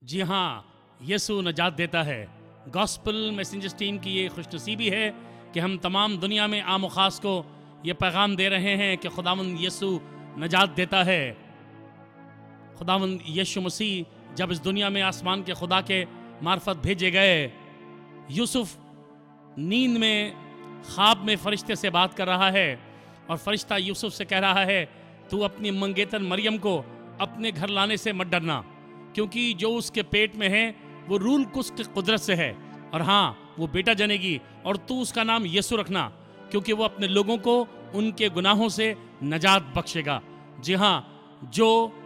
जी हाँ, यीशु नजात देता है। गॉस्पेल मैसेंजर्स टीम की ये खुशनसीबी है कि हम तमाम दुनिया में आम ख़ास को ये पैगाम दे रहे हैं कि खुदावंद यीशु नजात देता है। खुदावंद यीशु मसीह जब इस दुनिया में आसमान के खुदा के मार्फत भेजे गए, यूसुफ नींद में ख्वाब में फरिश्ते से बात कर रहा है और फरिश्ता यूसुफ से कह रहा है, तू अपनी मंगेतर मरियम को अपने घर लाने से मत डरना, क्योंकि जो उसके पेट में है वो रूल कुछ की कुदरत से है, और हाँ, वो बेटा जनेगी और तू उसका नाम यीशु रखना, क्योंकि वो अपने लोगों को उनके गुनाहों से नजात बख्शेगा। जी हाँ, जो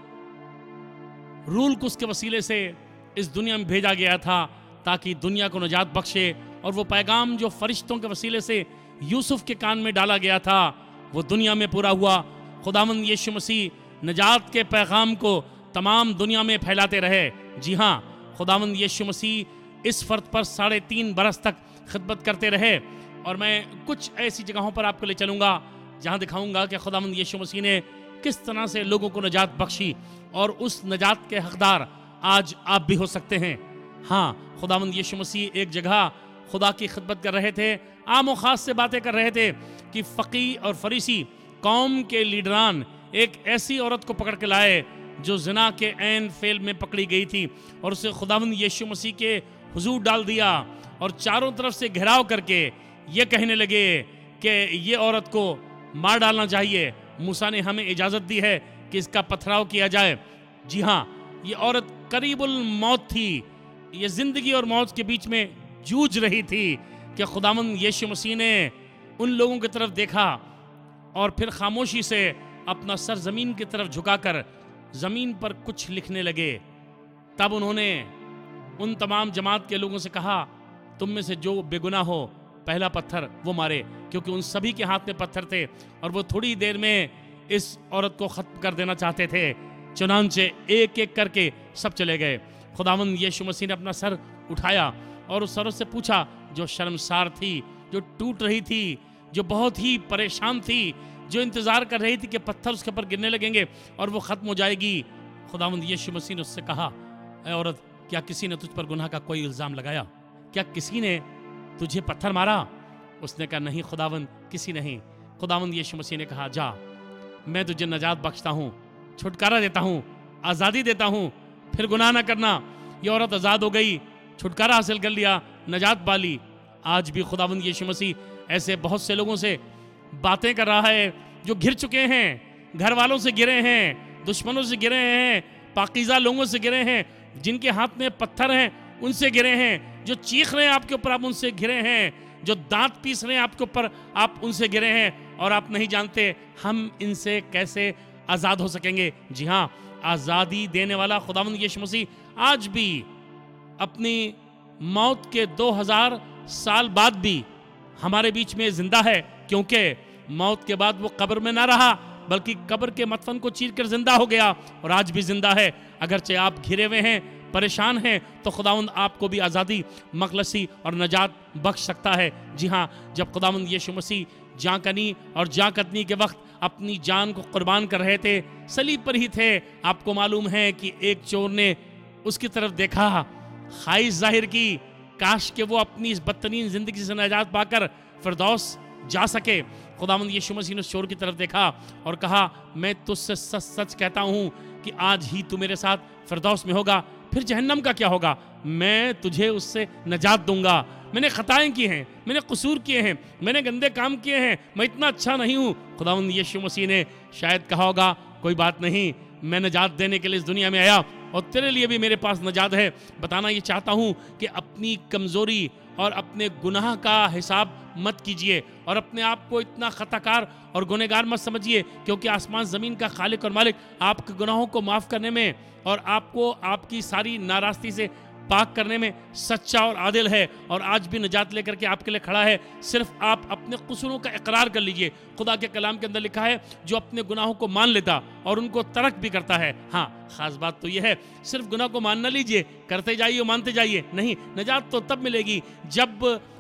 रूल कुछ के वसीले से इस दुनिया में भेजा गया था ताकि दुनिया को नजात बख्शे, और वो पैगाम जो फरिश्तों के वसीले से यूसुफ के कान में डाला गया था वो दुनिया में पूरा हुआ। खुदावंद यीशु मसीह नजात के पैगाम को तमाम दुनिया में फैलाते रहे। जी हाँ, खुदावंद यीशु मसीह इस फर्द पर 3.5 बरस तक खिदमत करते रहे, और मैं कुछ ऐसी जगहों पर आपको ले चलूँगा जहाँ दिखाऊँगा कि खुदावंद यीशु मसीह ने किस तरह से लोगों को नजात बख्शी, और उस नजात के हकदार आज आप भी हो सकते हैं। हाँ, खुदावंद यीशु मसीह एक जगह खुदा की खिदमत कर रहे थे, आम और ख़ास से बातें कर रहे थे कि फ़की और फरीसी कौम के लीडरान एक ऐसी औरत को पकड़ के लाए जो ज़िना के ऐन फेल में पकड़ी गई थी, और उसे खुदावंद यीशु मसीह के हुजूर डाल दिया और चारों तरफ से घेराव करके ये कहने लगे कि ये औरत को मार डालना चाहिए, मूसा ने हमें इजाज़त दी है कि इसका पथराव किया जाए। जी हाँ, ये औरत करीबुल मौत थी, ये ज़िंदगी और मौत के बीच में जूझ रही थी कि खुदावंद यीशु मसीह ने उन लोगों की तरफ देखा और फिर खामोशी से अपना सर ज़मीन की तरफ झुकाकर ज़मीन पर कुछ लिखने लगे। तब उन्होंने उन तमाम जमात के लोगों से कहा, तुम में से जो बेगुनाह हो पहला पत्थर वो मारे, क्योंकि उन सभी के हाथ में पत्थर थे और वो थोड़ी देर में इस औरत को ख़त्म कर देना चाहते थे। चुनांचे एक एक करके सब चले गए। खुदावंद यीशु मसीह ने अपना सर उठाया और उस औरत से पूछा, जो शर्मसार थी, जो टूट रही थी, जो बहुत ही परेशान थी, जो इंतज़ार कर रही थी कि पत्थर उसके ऊपर गिरने लगेंगे और वो ख़त्म हो जाएगी। खुदावंद यीशु मसीह ने उससे कहा, ऐ औरत, क्या किसी ने तुझ पर गुनाह का कोई इल्ज़ाम लगाया? क्या किसी ने तुझे पत्थर मारा? उसने कहा, नहीं खुदावंद, किसी नहीं। खुदावंद यीशु मसीह ने कहा, जा, मैं तुझे नजात बख्शता हूँ, छुटकारा देता हूँ, आज़ादी देता हूँ, फिर गुनाह ना करना। ये औरत आज़ाद हो गई, छुटकारा हासिल कर लिया, नजात पाली। आज भी खुदावंद यीशु मसीह ऐसे बहुत से लोगों से बातें कर रहा है जो घिर चुके हैं, घर वालों से गिरे हैं, दुश्मनों से गिरे हैं, पाकीज़ा लोगों से गिरे हैं, जिनके हाथ में पत्थर हैं उनसे गिरे हैं, जो चीख रहे हैं आपके ऊपर आप उनसे घिरे हैं, जो दांत पीस रहे हैं आपके ऊपर आप उनसे गिरे हैं, और आप नहीं जानते हम इनसे कैसे आज़ाद हो सकेंगे। जी हाँ, आज़ादी देने वाला खुदावंद यीशु मसीह आज भी अपनी मौत के 2000 साल बाद भी हमारे बीच में जिंदा है, क्योंकि मौत के बाद वो कब्र में ना रहा बल्कि कब्र के मतफन को चीर कर जिंदा हो गया, और आज भी जिंदा है। अगरचे आप घिरे हुए हैं, परेशान हैं, तो खुदावंद आपको भी आज़ादी, मखलसी और नजात बख्श सकता है। जी हाँ, जब खुदावंद यीशु मसीह जांकनी और जांकतनी के वक्त अपनी जान को कुर्बान कर रहे थे, सलीब पर ही थे, आपको मालूम है कि एक चोर ने उसकी तरफ देखा, ख्वाहिश जाहिर की, काश कि वो अपनी इस बदतरीन जिंदगी से नजात पाकर फिरदौस जा सके। खुदावंद यीशु मसीह ने उस चोर की तरफ देखा और कहा, मैं तुझसे सच सच कहता हूँ कि आज ही तू मेरे साथ फिरदौस में होगा, फिर जहन्नम का क्या होगा, मैं तुझे उससे नजात दूंगा। मैंने खताएं की हैं, मैंने कसूर किए हैं, मैंने गंदे काम किए हैं, मैं इतना अच्छा नहीं हूँ। खुदावंद यीशु मसीह ने शायद कहा होगा, कोई बात नहीं, मैं नजात देने के लिए इस दुनिया में आया और तेरे लिए भी मेरे पास नजात है। बताना ये चाहता हूँ कि अपनी कमज़ोरी और अपने गुनाह का हिसाब मत कीजिए और अपने आप को इतना खताकार और गुनहगार मत समझिए, क्योंकि आसमान ज़मीन का खालिक और मालिक आपके गुनाहों को माफ़ करने में और आपको आपकी सारी नाराज़गी से पाक करने में सच्चा और आदिल है, और आज भी नजात लेकर के आपके लिए खड़ा है। सिर्फ आप अपने कसूरों का इकरार कर लीजिए। खुदा के कलाम के अंदर लिखा है, जो अपने गुनाहों को मान लेता और उनको तर्क भी करता है। हाँ, ख़ास बात तो यह है, सिर्फ गुनाह को मान ना लीजिए, करते जाइए, मानते जाइए, नहीं, नजात तो तब मिलेगी जब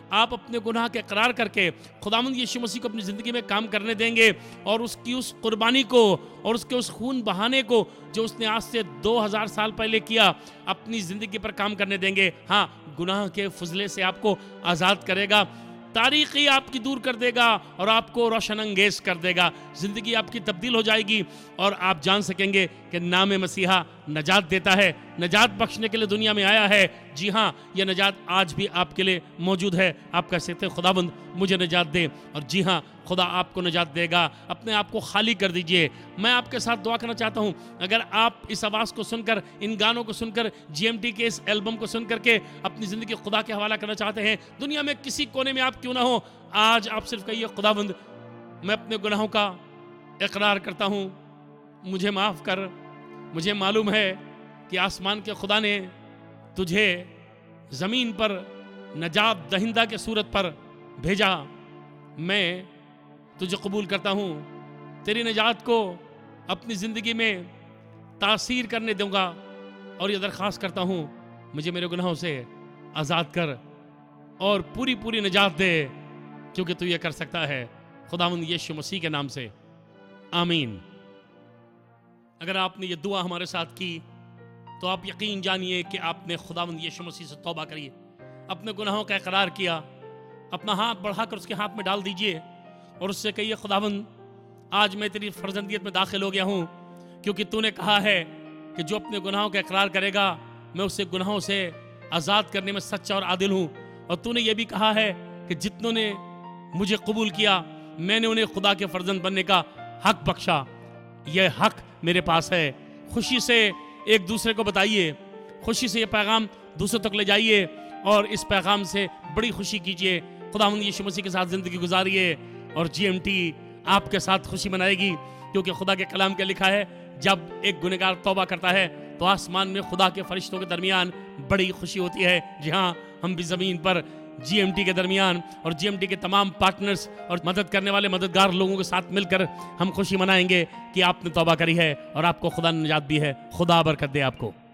आप अपने गुनाह के इकरार करके खुदावंद यीशु मसीह को अपनी ज़िंदगी में काम करने देंगे और उसकी उस कुर्बानी को और उसके उस खून बहाने को जो उसने आज से 2000 साल पहले किया, अपनी ज़िंदगी पर काम करने देंगे। हाँ, गुनाह के फजले से आपको आज़ाद करेगा, तारीकी आपकी दूर कर देगा और आपको रोशन अंगेज कर देगा। ज़िंदगी आपकी तब्दील हो जाएगी और आप जान सकेंगे कि नाम मसीहा नजात देता है, नजात बख्शने के लिए दुनिया में आया है। जी हाँ, यह नजात आज भी आपके लिए मौजूद है। आप कह सकते हैं खुदाबंद मुझे नजात दे, और जी हाँ, खुदा आपको नजात देगा। अपने आप को खाली कर दीजिए। मैं आपके साथ दुआ करना चाहता हूँ, अगर आप इस आवाज़ को सुनकर, इन गानों को सुनकर, GMT के इस एल्बम को सुन करके अपनी ज़िंदगी खुदा के हवाला करना चाहते हैं, दुनिया में किसी कोने में आप क्यों ना हो, आज आप सिर्फ कहिए खुदाबंद मैं अपने गुनाहों का इकरार करता हूँ, मुझे माफ़ कर। मुझे मालूम है कि आसमान के खुदा ने तुझे ज़मीन पर नजात दहिंदा के सूरत पर भेजा। मैं तुझे कबूल करता हूँ, तेरी नजात को अपनी ज़िंदगी में तासीर करने दूंगा और ये दरख्वास्त करता हूँ, मुझे मेरे गुनाहों से आज़ाद कर और पूरी पूरी नजात दे, क्योंकि तू ये कर सकता है। खुदावंद यीशु मसीह के नाम से आमीन। अगर आपने ये दुआ हमारे साथ की तो आप यकीन जानिए कि आपने खुदावंद यीशु मसीह से तौबा करी, अपने गुनाहों का इकरार किया। अपना हाथ बढ़ाकर उसके हाथ में डाल दीजिए और उससे कहिए खुदावंद आज मैं तेरी फर्जंदियत में दाखिल हो गया हूँ, क्योंकि तूने कहा है कि जो अपने गुनाहों का इकरार करेगा मैं उसे गुनाहों से आज़ाद करने में सच्चा और आदिल हूँ। और तूने ये भी कहा है कि जितनों ने मुझे कबूल किया मैंने उन्हें खुदा के फर्जंद बनने का हक बख्शा। यह हक मेरे पास है। खुशी से एक दूसरे को बताइए, खुशी से ये पैगाम दूसरों तक ले जाइए और इस पैगाम से बड़ी खुशी कीजिए। खुदावंद यीशु मसीह के साथ ज़िंदगी गुजारिए और GMT आपके साथ खुशी मनाएगी, क्योंकि खुदा के कलाम के लिखा है जब एक गुनहगार तौबा करता है तो आसमान में खुदा के फरिश्तों के दरमियान बड़ी खुशी होती है। जी हाँ, हम भी ज़मीन पर GMT के दरमियान और GMT के तमाम पार्टनर्स और मदद करने वाले मददगार लोगों के साथ मिलकर हम खुशी मनाएंगे कि आपने तौबा करी है और आपको खुदा ने निजात दी है। खुदा बरकत दे आपको।